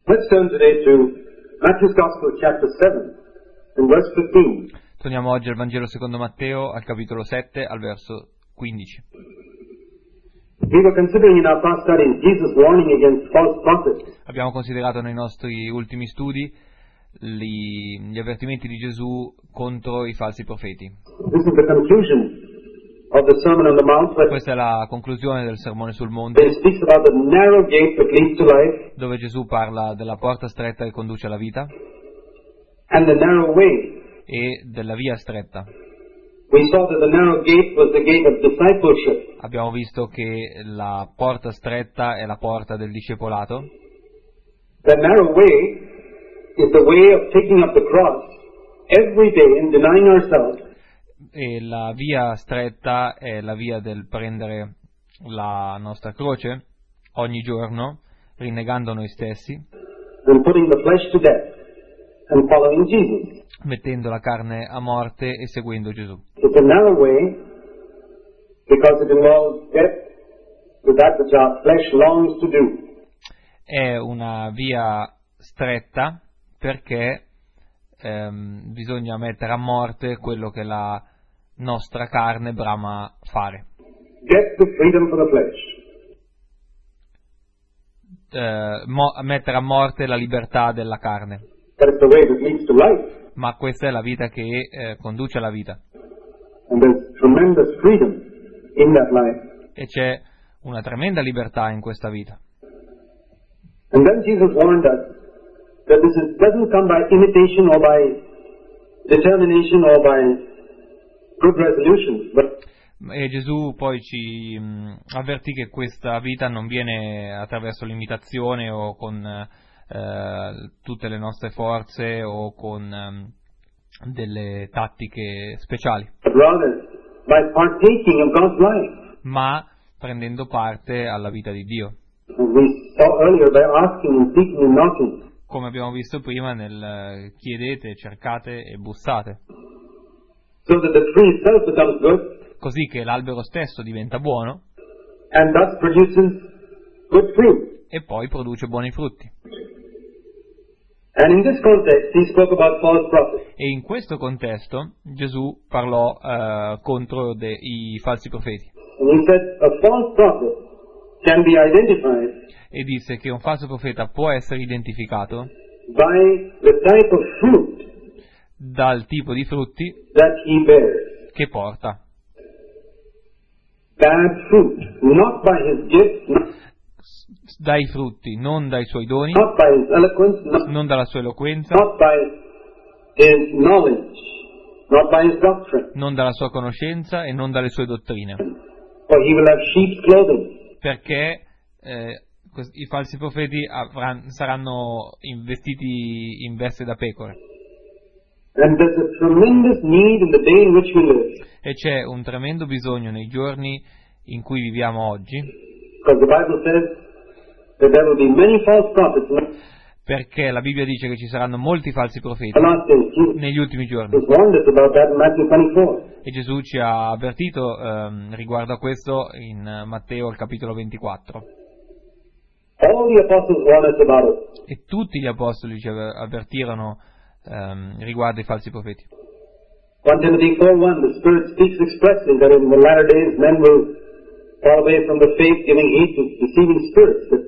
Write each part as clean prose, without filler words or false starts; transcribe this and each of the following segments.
Let's turn today to Matthew's Gospel, chapter 7, and verse 15. Torniamo oggi al Vangelo secondo Matteo, al capitolo 7, al verso 15. We were considering in our past studies Jesus' warning against false prophets. Abbiamo considerato nei nostri ultimi studi gli avvertimenti di Gesù contro i falsi profeti. This is the conclusion of the Sermon on the Mount, where Questa è la conclusione del Sermone sul Monte, it speaks about the narrow gate that leads to life dove Gesù parla della porta stretta che conduce alla vita and the narrow way. e della via stretta. We saw that the narrow gate was the gate of discipleship. Abbiamo visto che la porta stretta è la porta del discepolato. The narrow way is the way of taking up the cross every day and denying ourselves E la via stretta è la via del prendere la nostra croce ogni giorno, rinnegando noi stessi, and putting the flesh to death and following Jesus. mettendo la carne a morte e seguendo Gesù. It's a narrow way because it involves death to that which our flesh longs to do. È una via stretta perché bisogna mettere a morte quello che la nostra carne brama fare. Death to freedom for the flesh. Mettere a morte la libertà della carne. That is the way that leads to life. Ma questa è la vita che conduce alla vita. And there's tremendous freedom in that life. E c'è una tremenda libertà in questa vita. And then Jesus warned us that this doesn't come by imitation or by determination or by good resolutions, but E Gesù poi ci avvertì che questa vita non viene attraverso l'imitazione o con tutte le nostre forze o con delle tattiche speciali, but rather by partaking of God's life. ma prendendo parte alla vita di Dio. As we saw earlier, by asking and seeking and knocking. Come abbiamo visto prima nel chiedete, cercate e bussate, So that the tree itself becomes good così che l'albero stesso diventa buono and thus produces good fruit. e poi produce buoni frutti. And in this context, he spoke about false prophets. E in questo contesto Gesù parlò contro i falsi profeti And he said a false prophet can be identified e disse che un falso profeta può essere identificato by the type of fruit dal tipo di frutti that he bears. che porta. Bad fruit, not by his gifts, Dai frutti, non dai suoi doni, not by his eloquence, non dalla sua eloquenza, not by his knowledge, not by his doctrine. non dalla sua conoscenza e non dalle sue dottrine. For he will have sheep's clothing. Perché i falsi profeti saranno vestiti in veste da pecore. And there's a tremendous need in the day in which we live. E c'è un tremendo bisogno nei giorni in cui viviamo oggi, Because the Bible says that there will be many false prophets perché la Bibbia dice che ci saranno molti falsi profeti in the last days. Jesus negli ultimi giorni. warned us about that in Matthew 24. E Gesù ci ha avvertito riguardo a questo in Matteo al capitolo 24. All the apostles warned us about it. E tutti gli apostoli ci avvertirono riguardo ai falsi profeti. 1 Timothy 4:1, the Spirit speaks expressly that in the latter days men will fall away from the faith, giving heed to deceiving spirits.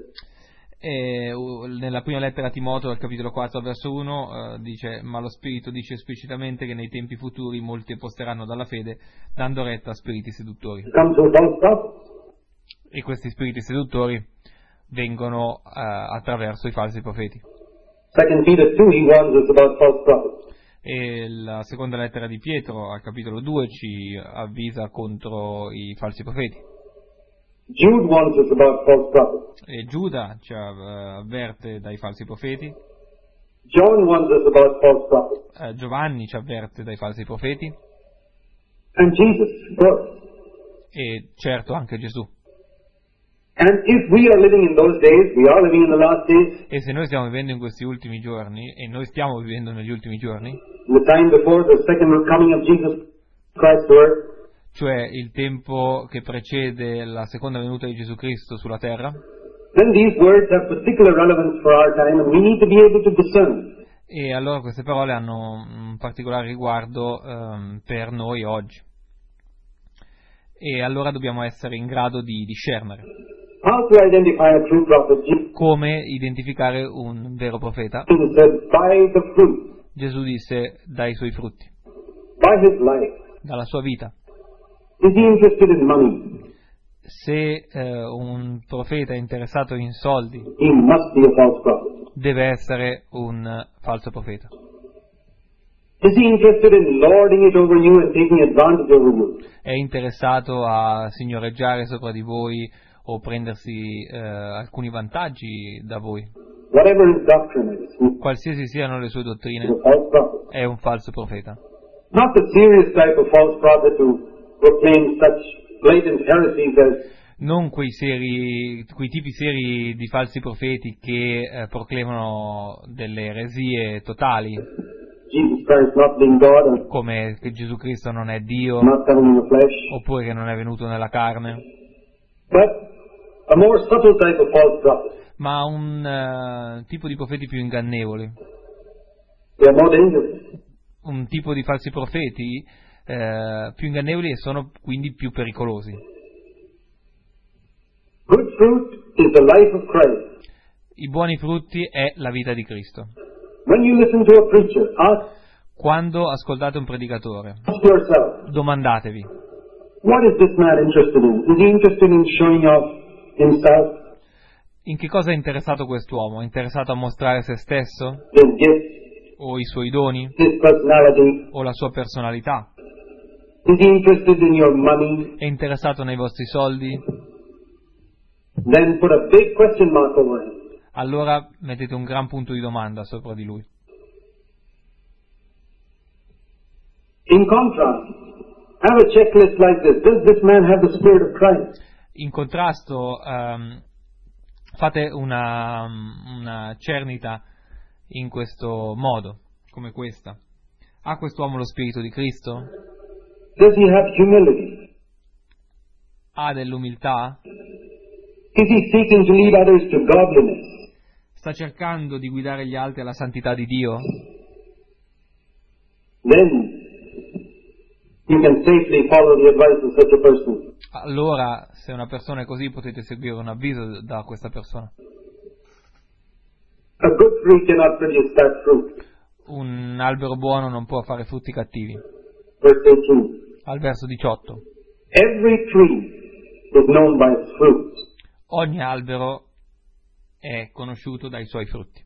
E nella prima lettera a Timoteo, al capitolo 4, verso 1, dice: ma lo Spirito dice esplicitamente che nei tempi futuri molti apposteranno dalla fede, dando retta a spiriti seduttori. Come to false prophets. E questi spiriti seduttori vengono attraverso i falsi profeti. 2 Peter 2, he warns us about false prophets. E la seconda lettera di Pietro, al capitolo 2, ci avvisa contro i falsi profeti. Jude warns us about false prophets. E Giuda ci avverte dai falsi profeti. John warns us about false prophets. Giovanni ci avverte dai falsi profeti. And Jesus, of course. E certo anche Gesù. And if we are living in those days, we are living in the last days, E se noi stiamo vivendo in questi ultimi giorni, e noi stiamo vivendo negli ultimi giorni, in the time before the second coming of Jesus Christ to earth, cioè il tempo che precede la seconda venuta di Gesù Cristo sulla terra, then these words have particular relevance for our time, and we need to be able to discern. E allora queste parole hanno un particolare riguardo per noi oggi. E allora dobbiamo essere in grado di discernere. How to identify a true prophet? Jesus Come identificare un vero profeta? said, by the fruit, Gesù disse dai suoi frutti, by his life. dalla sua vita. Is he interested in money? Se un profeta è interessato in soldi, He must be a false prophet. deve essere un falso profeta. Is he interested in lording it over you and taking advantage over you? È interessato a signoreggiare sopra di voi o prendersi alcuni vantaggi da voi. Whatever his doctrine is, he Qualsiasi siano le sue is a dottrine, false prophet. è un falso profeta. Not the serious type of false prophet who proclaims such blatant heresies as Non quei tipi seri di falsi profeti che proclamano delle eresie totali, Jesus Christ not being God and come che Gesù Cristo non è Dio, not coming in the flesh, oppure che non è venuto nella carne, but a more subtle type of false prophet. ma un tipo di profeti più ingannevoli, They are more dangerous. un tipo di falsi profeti più ingannevoli e sono quindi più pericolosi. Good fruit is the life of Christ. I buoni frutti è la vita di Cristo. When you listen to a preacher, ask Quando ascoltate un predicatore, yourself, domandatevi: what is this man interested in? Is he interested in showing off himself, in che cosa è interessato quest'uomo? È interessato a mostrare se stesso? his gifts, O i suoi doni? his personality? O la sua personalità? Is he interested in your money? È interessato nei vostri soldi? Then put a big question mark over him. Allora mettete un gran punto di domanda sopra di lui. In contrast, have a checklist like this. Does this man have the Spirit of Christ? In contrasto, fate una cernita in questo modo, come questa. Ha quest'uomo lo spirito di Cristo? Does he have humility? Ha dell'umiltà? Is he seeking to lead others to godliness? Sta cercando di guidare gli altri alla santità di Dio? Then you can safely follow the advice of such a person. Allora, se una persona è così, potete seguire un avviso da questa persona. A good tree cannot produce bad fruit. Un albero buono non può fare frutti cattivi. Verse 18. Al verso 18. Every tree is known by its fruits. Ogni albero è conosciuto dai suoi frutti.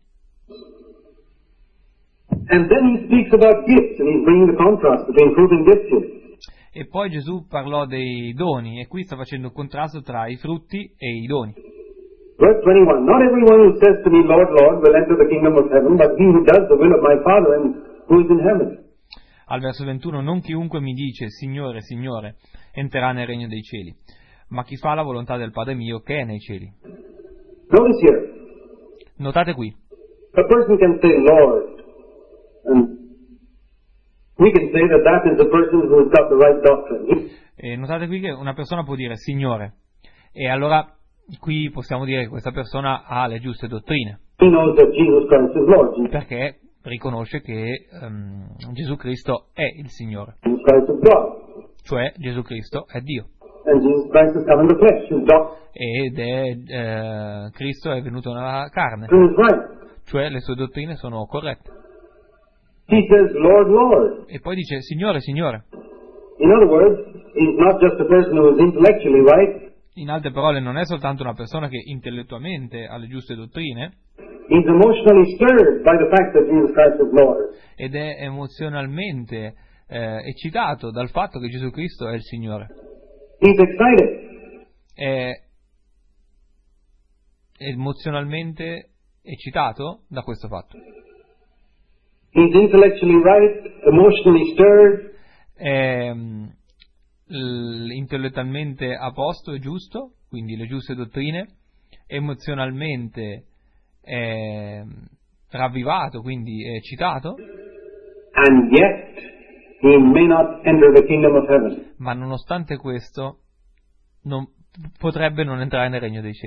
And then he speaks about gifts, and he's bringing the contrast between fruit and gifts here. E poi Gesù parlò dei doni, e qui sta facendo un contrasto tra i frutti e i doni. Verse 21. Not everyone who says to me, Lord, Lord, will enter the kingdom of heaven, but he who does the will of my Father and who is in heaven. Al verso 21, non chiunque mi dice, Signore, Signore, entrerà nel regno dei cieli, ma chi fa la volontà del Padre mio che è nei cieli. Notice here, Notate qui, a person can say, Lord, and we can say that that is the person who has got the right doctrine. notate qui che una persona può dire Signore, e allora qui possiamo dire che questa persona ha le giuste dottrine, He knows that Jesus Christ is Lord. perché riconosce che Gesù Cristo è il Signore, Jesus Christ is God. cioè Gesù Cristo è Dio, And Jesus Christ has come in the flesh. His ed è Cristo è venuto nella carne, doctrine is right. cioè le sue dottrine sono corrette. He says, Lord, Lord. E poi dice Signore, Signore. In other words, he's not just a person who is intellectually right. In altre parole, non è soltanto una persona che intellettualmente ha le giuste dottrine, He's emotionally stirred by the fact that Jesus Christ is Lord. ed è emozionalmente eccitato dal fatto che Gesù Cristo è il Signore. He's excited. È emozionalmente eccitato da questo fatto. He's intellectually right, emotionally stirred, È intellettualmente a posto e giusto, quindi le giuste dottrine, emozionalmente è ravvivato, quindi è eccitato, and yet he may not enter the kingdom of heaven. ma nonostante questo potrebbe non entrare nel regno dei cieli.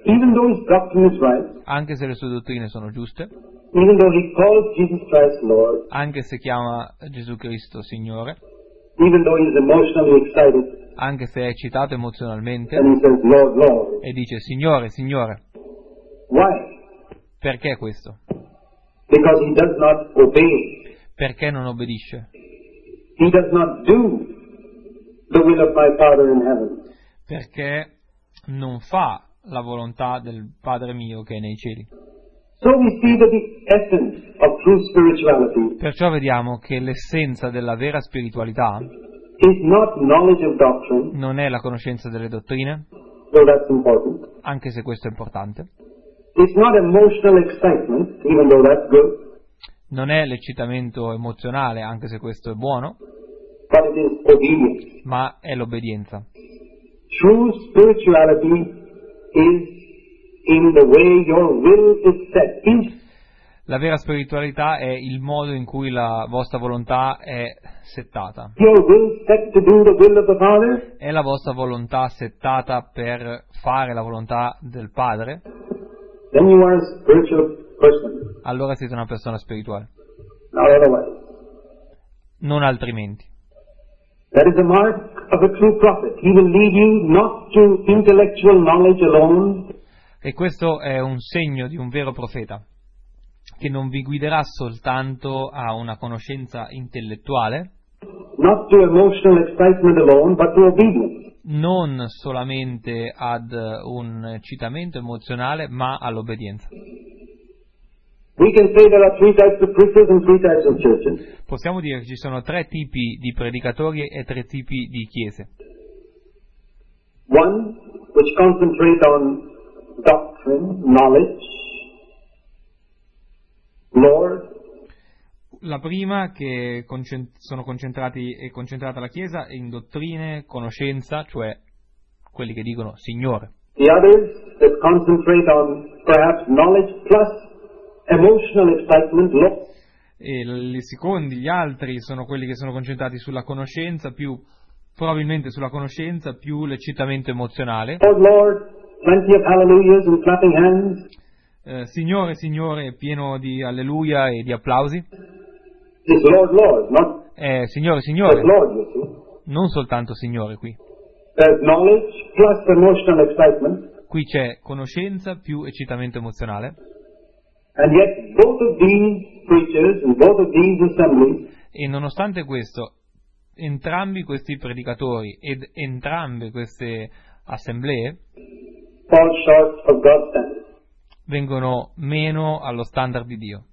even though his doctrine is right, anche se le sue dottrine sono giuste, even though he calls Jesus Christ Lord, anche se chiama Gesù Cristo Signore, even though he is emotionally excited, anche se è eccitato emozionalmente and he says, Lord, Lord. e dice Signore, Signore. Why? Perché questo? Because he does not obey. Perché non obbedisce? He does not do the will of my Father in heaven. Perché non fa la volontà del Padre mio che è nei cieli. So we see that the essence of true spirituality Perciò vediamo che l'essenza della vera spiritualità is not knowledge of doctrine, non è la conoscenza delle dottrine, though that's important. anche se questo è importante, It's not emotional excitement, even though that's good, non è l'eccitamento emozionale, anche se questo è buono, but it is obedience. ma è l'obbedienza. True spirituality is in the way your will is set. La vera spiritualità è il modo in cui la vostra volontà è settata. Your will set to do the will of the Father? È la vostra volontà settata per fare la volontà del Padre? Then you are a spiritual person, Allora siete una persona spirituale, not otherwise. non altrimenti. That is the mark of a true prophet. He will lead you not to intellectual knowledge alone, E questo è un segno di un vero profeta, che non vi guiderà soltanto a una conoscenza intellettuale, not to emotional excitement alone, but to obedience. non solamente ad un eccitamento emozionale, ma all'obbedienza. We can say there are three types of preachers and three types of churches. Possiamo dire che ci sono 3 tipi di predicatori e 3 tipi di chiese. One, which concentrate on doctrine, knowledge, Lord, La prima, che sono concentrati e concentrata la Chiesa in dottrine, conoscenza, cioè quelli che dicono Signore. the others that concentrate on perhaps knowledge plus emotional excitement, Lord. E i secondi, gli altri, sono quelli che sono concentrati sulla conoscenza, probabilmente sulla conoscenza, più l'eccitamento emozionale. Lord, Lord, plenty of hallelujahs and clapping hands. Signore, Signore, pieno di alleluia e di applausi. It's Lord, Lord, not Signore, just Signore, Lord, you see. non soltanto Signore qui. There's knowledge plus emotional excitement, Qui c'è conoscenza più eccitamento emozionale. and yet both of these preachers and both of these assemblies E nonostante questo, entrambi questi predicatori ed entrambe queste assemblee fall short of God's standard. vengono meno allo standard di Dio.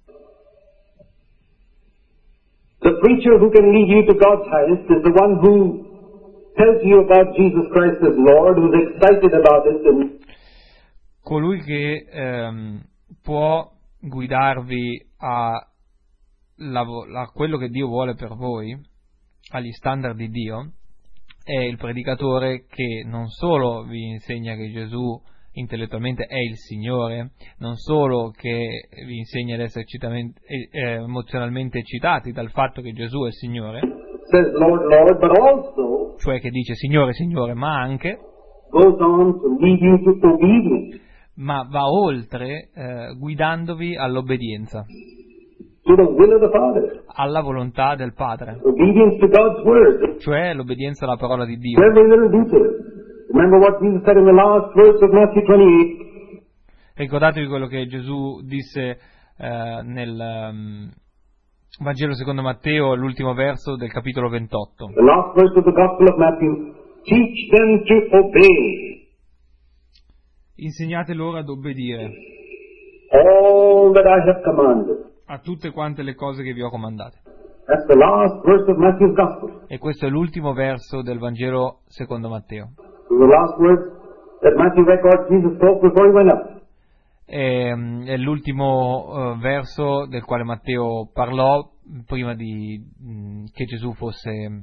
The preacher who can lead you to God's highest is the one who tells you about Jesus Christ as Lord, who's excited about it, and Colui che può guidarvi a quello che Dio vuole per voi, agli standard di Dio, è il predicatore che non solo vi insegna che Gesù intellettualmente è il Signore, non solo che vi insegna ad essere emozionalmente eccitati dal fatto che Gesù è il Signore, says Lord, Lord, but also cioè che dice Signore, Signore, ma anche, goes on to lead you to obedience, ma va oltre guidandovi all'obbedienza, to the will of the Father, alla volontà del Padre, obedience to God's word, cioè l'obbedienza alla parola di Dio. every little detail. Remember what Jesus said in the last verse of Matthew 28. Ricordatevi quello che Gesù disse nel Vangelo secondo Matteo, l'ultimo verso del capitolo 28. The last verse of the Gospel of Matthew. Teach them to obey Insegnate loro ad obbedire all that I have commanded. a tutte quante le cose che vi ho comandate. That's the last verse of Matthew's Gospel. E questo è l'ultimo verso del Vangelo secondo Matteo. The last words that Matthew records Jesus spoke before he went up. È l'ultimo verso del quale Matteo parlò prima che Gesù fosse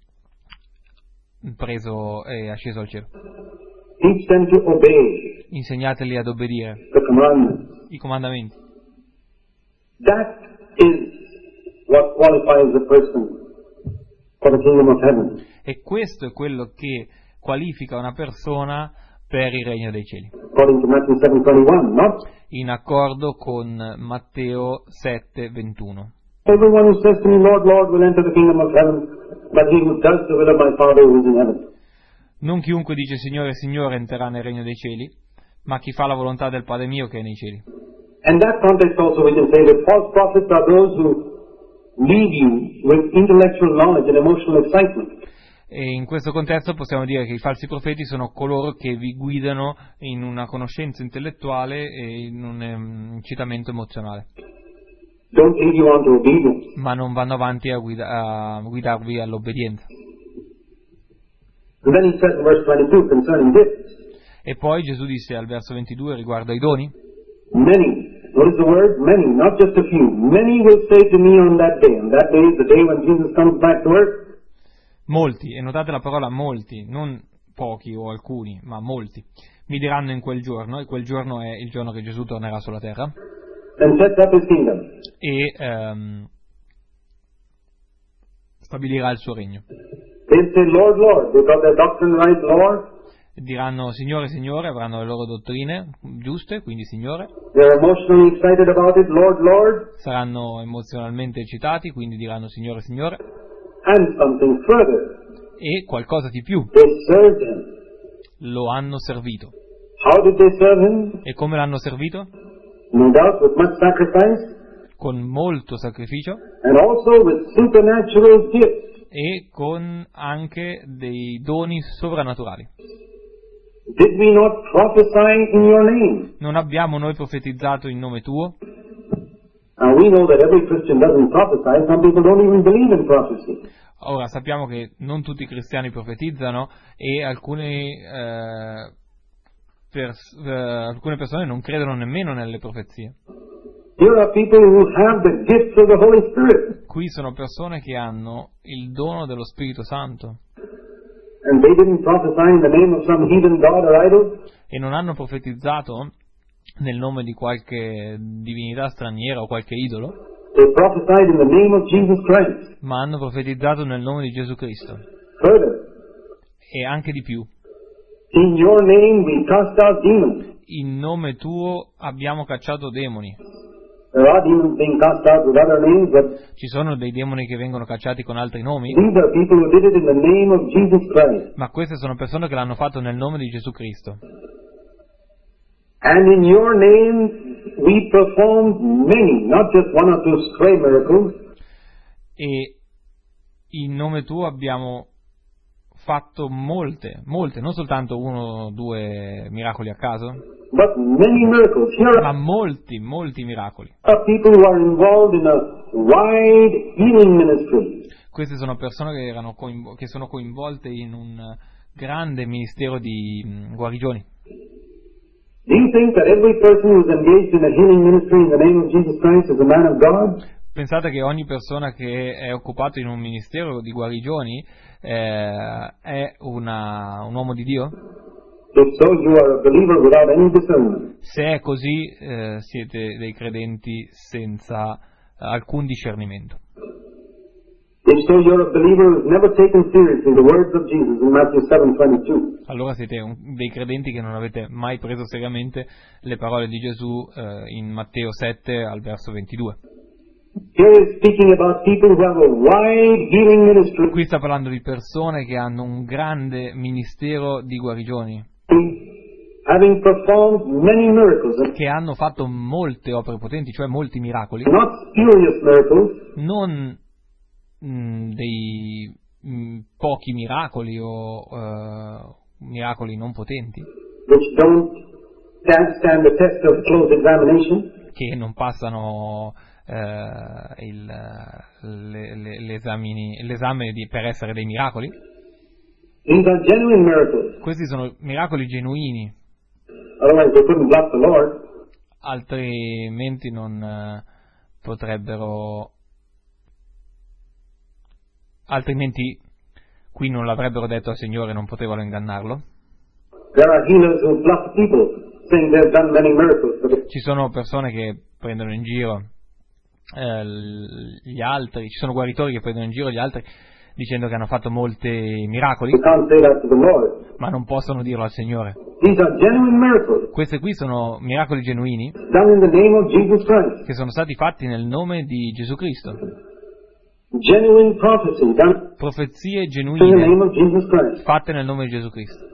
preso e asceso al cielo. Teach them to obey Insegnateli ad obbedire the commandments. i comandamenti. That is what qualifies a person for the kingdom of heaven. E questo è quello che qualifica una persona per il regno dei cieli, according to Matthew 7:21, not in accordo con Matteo 7:21. everyone who says to me, Lord, Lord, will enter the kingdom of heaven, but he who does the will of my Father who is in heaven. Non chiunque dice Signore, Signore entrerà nel regno dei cieli, ma chi fa la volontà del Padre mio che è nei cieli. In that context also we can say that false prophets are those who lead you with intellectual knowledge and emotional excitement. E in questo contesto possiamo dire che i falsi profeti sono coloro che vi guidano in una conoscenza intellettuale e in un incitamento emozionale, Don't lead you on to obedience. ma non vanno avanti a guidarvi all'obbedienza. And then he says in verse 22 concerning gifts, E poi Gesù disse al verso 22 riguardo ai doni: many, notice the word many, not just a few, many will say to me on that day, and that day is the day when Jesus comes back to earth, molti, e notate la parola molti, non pochi o alcuni, ma molti, mi diranno in quel giorno, e quel giorno è il giorno che Gesù tornerà sulla terra, and sets up his kingdom. e stabilirà il suo regno. They'll say, Lord, Lord, they got their doctrine right, Lord. Diranno Signore, Signore, avranno le loro dottrine giuste, quindi Signore, They're emotionally excited about it, Lord, Lord. saranno emozionalmente eccitati, quindi diranno Signore, Signore, And something further, e qualcosa di più, they served him. lo hanno servito. How did they serve him? E come l'hanno servito? No doubt with much sacrifice, Con molto sacrificio and also with supernatural gifts. e con anche dei doni sovrannaturali. Did we not prophesy in your name? Non abbiamo noi profetizzato in nome tuo? Now we know that every Christian doesn't prophesy. Some people don't even believe in prophecy. Ora sappiamo che non tutti i cristiani profetizzano e alcune persone non credono nemmeno nelle profezie. Here are people who have the gifts of the Holy Spirit, Qui sono persone che hanno il dono dello Spirito Santo and they didn't prophesy in the name of some heathen god or idol. e non hanno profetizzato nel nome di qualche divinità straniera o qualche idolo, They prophesied in the name of Jesus Christ. ma hanno profetizzato nel nome di Gesù Cristo. Further, E anche di più. in your name we cast out demons. In nome tuo abbiamo cacciato demoni. There are demons being cast out with other names, but Ci sono dei demoni che vengono cacciati con altri nomi, these are people who did it in the name of Jesus Christ. ma queste sono persone che l'hanno fatto nel nome di Gesù Cristo. And in your name we performed many, not just one or two stray miracles, E in nome tuo abbiamo fatto molte, non soltanto uno o due miracoli a caso, but many miracles. Here ma molti miracoli. are people who are involved in a wide healing ministry. Queste sono persone che sono coinvolte in un grande ministero di guarigioni. Do you think that every person who is engaged in a healing ministry in the name of Jesus Christ is a man of God? Pensate che ogni persona che è occupato in un ministero di guarigioni è un uomo di Dio? If so, you are a believer without any discernment. Se è così, siete dei credenti senza alcun discernimento. If so, you're a believer who has never taken seriously the words of Jesus in Matthew 7:22. Allora siete dei credenti che non avete mai preso seriamente le parole di Gesù in Matteo 7 al verso 22. Here is speaking about people who have a wide healing ministry, Qui sta parlando di persone che hanno un grande ministero di guarigioni, having performed many miracles, and che hanno fatto molte opere potenti, cioè molti miracoli, not spurious miracles, non dei pochi miracoli o miracoli non potenti, which don't stand the test of close examination, che non passano l'esame per essere dei miracoli. these are genuine miracles. Questi sono miracoli genuini, Otherwise they couldn't bluff the Lord. altrimenti non potrebbero, altrimenti qui non l'avrebbero detto al Signore, non potevano ingannarlo. There are healers who bluff people, saying they've done many miracles, but Ci sono persone che prendono in giro gli altri, ci sono guaritori che prendono in giro gli altri dicendo che hanno fatto molti miracoli, They can't say that to the Lord. ma non possono dirlo al Signore. These are genuine miracles Questi qui sono miracoli genuini done in the name of Jesus Christ. che sono stati fatti nel nome di Gesù Cristo. Genuine prophecy done Profezie in the genuine name of Jesus Christ. fatte nel nome di Gesù Cristo.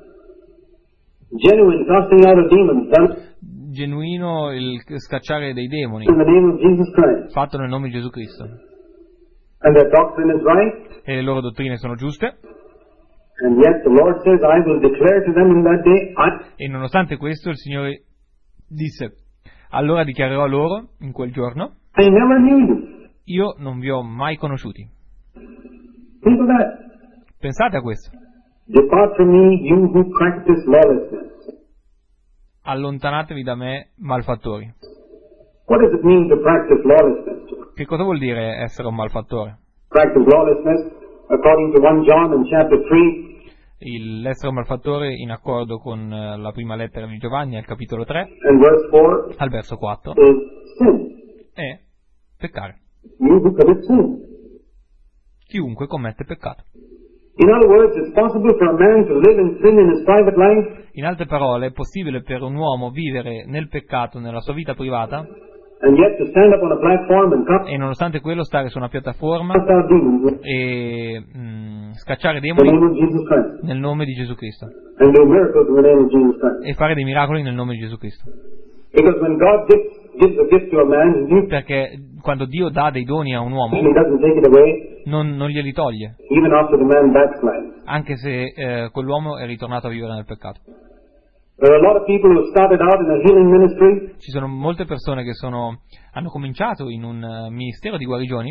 Genuine casting out of demons done Genuino il scacciare dei demoni in the name of Jesus Christ. fatto nel nome di Gesù Cristo. And their doctrine is right. E le loro dottrine sono giuste. And yet the Lord says, I will declare to them in that day, E nonostante questo il Signore disse: allora dichiarerò loro in quel giorno: I never knew you. io non vi ho mai conosciuti. Think of that. Pensate a questo. Depart from me, you who practice lawlessness. Allontanatevi da me, malfattori. What does it mean to practice lawlessness? Che cosa vuol dire essere un malfattore? Practice lawlessness, according to 1 John in chapter 3, L'essere un malfattore, in accordo con la prima lettera di Giovanni, al capitolo 3, and verse 4, al verso 4, is sin. è peccare. You who commit sin. Chiunque commette peccato. In other words, it's possible for a man to live in sin in his private life In altre parole, è possibile per un uomo vivere nel peccato nella sua vita privata and yet to stand up on a platform and cast e nonostante quello stare su una piattaforma out demons e scacciare in the demoni name of Jesus Christ nel nome di Gesù Cristo and do miracles in the name of Jesus Christ. e fare dei miracoli nel nome di Gesù Cristo. Because when God gives a gift to a man, he Perché quando Dio dà dei doni a un uomo usually doesn't take it away non glieli toglie, even after the man backslides. anche se quell'uomo è ritornato a vivere nel peccato. There are a lot of people who started out in a healing ministry Ci sono molte persone che hanno cominciato in un ministero di guarigioni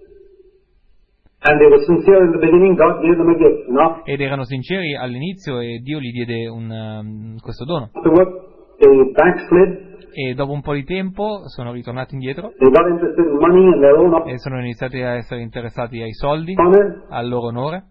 and they were sincere in the beginning. God gave them a gift. And ed erano sinceri all'inizio e Dio gli diede questo dono. afterwards, they backslid. E dopo un po' di tempo sono ritornati indietro They got interested in money and their own e sono iniziati a essere interessati ai soldi, honor, al loro onore,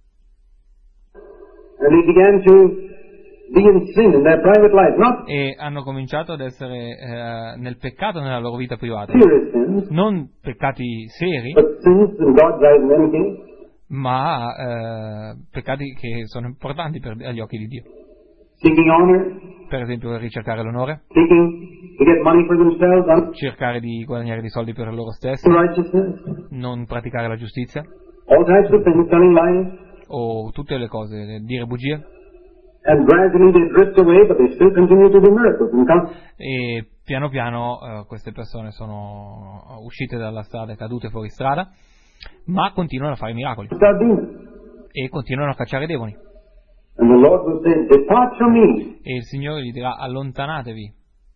and they began to be in sin in their private life, not e hanno cominciato ad essere nel peccato nella loro vita privata. serious sins, Non peccati seri, but sins in God's eyes in any case. ma peccati che sono importanti agli occhi di Dio. Seeking honor, Per esempio ricercare l'onore, seeking to get money for themselves, cercare di guadagnare dei soldi per loro stessi, unrighteousness, non praticare la giustizia, all types of things, telling lies, o tutte le cose, dire bugie, and gradually they drift away, but they still continue to do miracles. And come, e piano piano queste persone sono uscite dalla strada, cadute fuori strada, ma continuano a fare miracoli start demons. e continuano a cacciare demoni. And the Lord will say, depart from me, E il Signore gli dirà: allontanatevi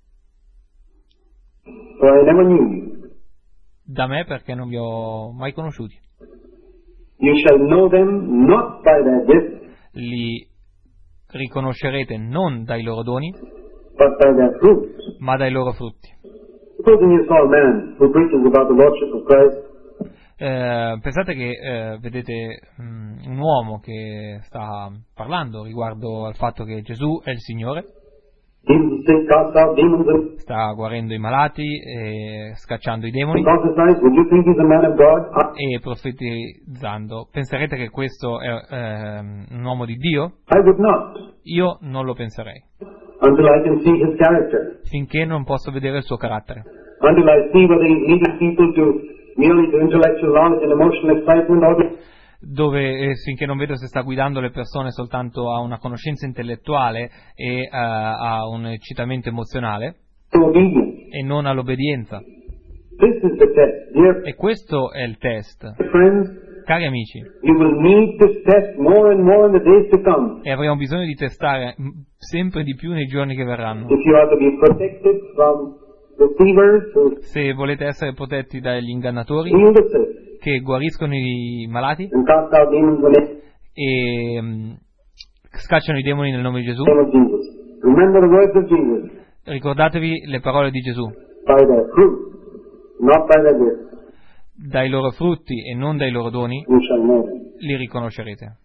for I never knew you. da me perché non vi ho mai conosciuti. You shall know them not by their gifts, Li riconoscerete non dai loro doni, but by their fruits. ma dai loro frutti. Supposing you saw a man who preaches about the Lordship of Christ, Pensate che vedete un uomo che sta parlando riguardo al fatto che Gesù è il Signore, heals the sick, casts out demons, and sta guarendo i malati e scacciando i demoni prophesies. Would you think he's a man of God? e profetizzando. Penserete che questo è un uomo di Dio? I would not, Io non lo penserei, until I can see his character, finché non posso vedere il suo carattere, until I see whether he's leading people to merely to intellectual knowledge and emotional excitement, or finché non vedo se sta guidando le persone soltanto a una conoscenza intellettuale e a un eccitamento emozionale to obedience. e non all'obbedienza. This is the test. Dear E questo è il test. friends, Cari amici, you will need this test more and more in the days to come. e avremo bisogno di testare sempre di più nei giorni che verranno. If you are to be protected from deceivers who Se volete essere protetti dagli ingannatori heal the sick che guariscono i malati and cast out demons in the e scacciano i demoni nel nome di Gesù, name of Jesus. Remember the words of Jesus. ricordatevi le parole di Gesù: By their fruit, not by their gifts, dai loro frutti e non dai loro doni you shall know them. li riconoscerete.